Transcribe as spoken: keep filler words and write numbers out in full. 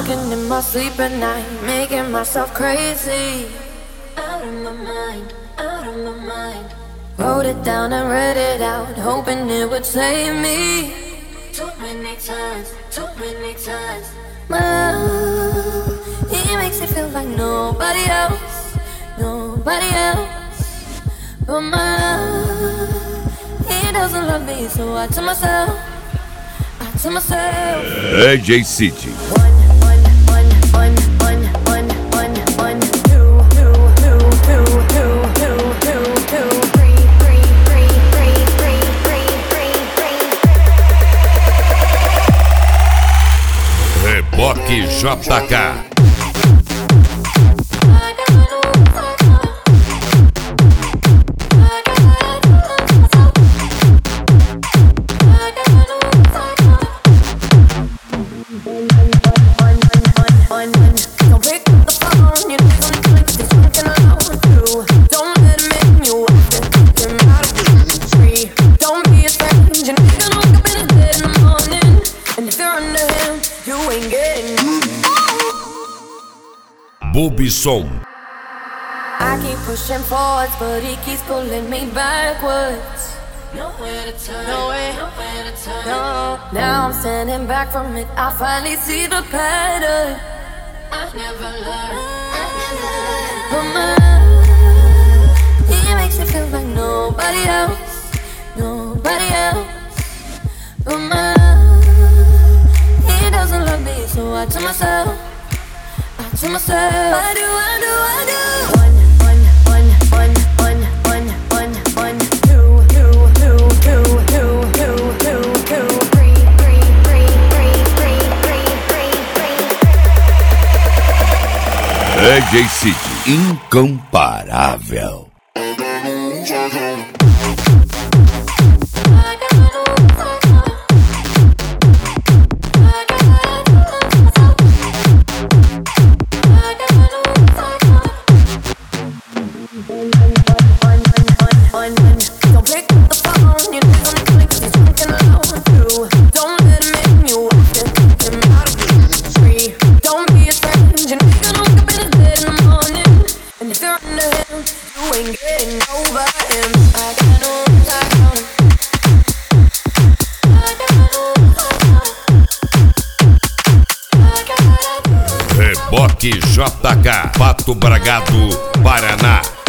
Talking in my sleep at night, making myself crazy. Out of my mind, out of my mind. Wrote it down and read it out, hoping it would save me. Too many times, too many times. My love, he makes me feel like nobody else, nobody else. But my love, he doesn't love me, so I tell myself, I tell myself. D J City. Reboque J K. Bobson. I keep pushing forwards, but he keeps pulling me backwards. Nowhere to turn, nowhere, nowhere to turn. No. Now I'm standing back from it, I finally see the pattern. I never learned, I never learned. But my love, he makes me feel like nobody else, nobody else. But my love, he doesn't love me, so I tell myself, to myself, I do, I do, I do. One, one, one, one, one, one, one, one, two, two, two, two, two, two, two, two, three, three, three, three, three, three, three, three. D J City, incomparável. Reboque J K, Pato Bragado, Paraná.